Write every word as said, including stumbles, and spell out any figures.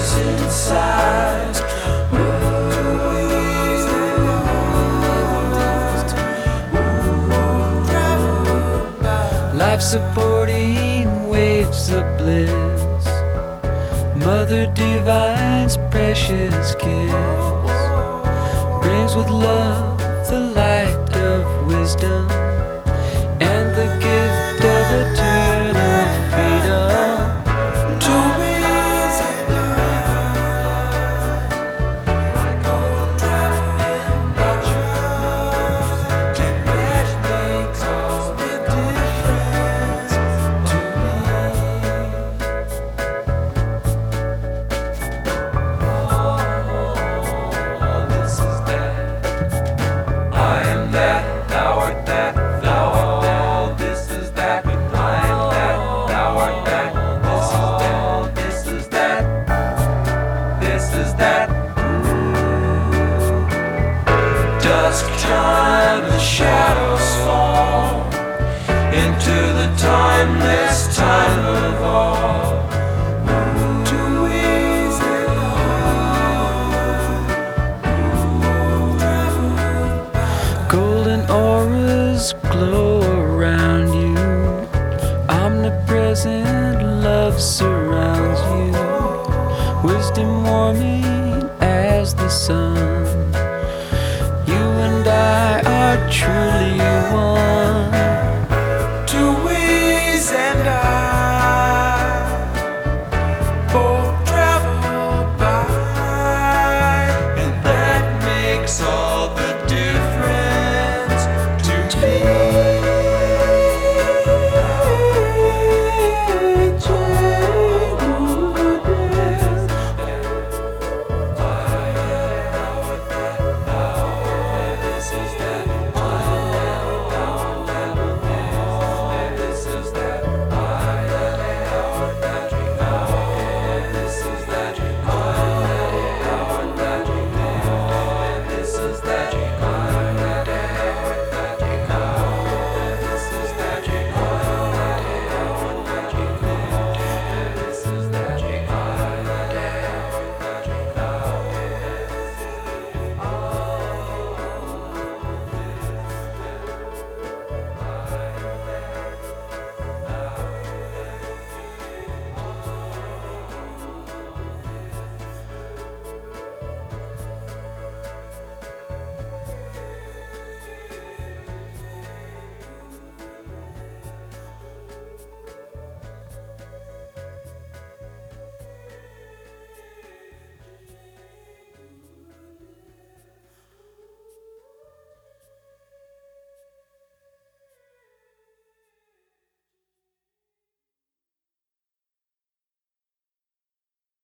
trees inside. Life-supporting waves of bliss, Mother Divine's precious kiss, brings with love the light of wisdom and the gift of eternal freedom. To me, like old traveling watchers, which makes all the difference to me. Oh, this is that. I am that, thou art that, thou art that. This is that. I am that, thou art that. This is that. This is that. Dusk time, the shadows fall into the timeless time of all. Too easy. Golden auras glow around you. Omnipresent love surrounds you. Wisdom warming as the sun. You and I are truly one.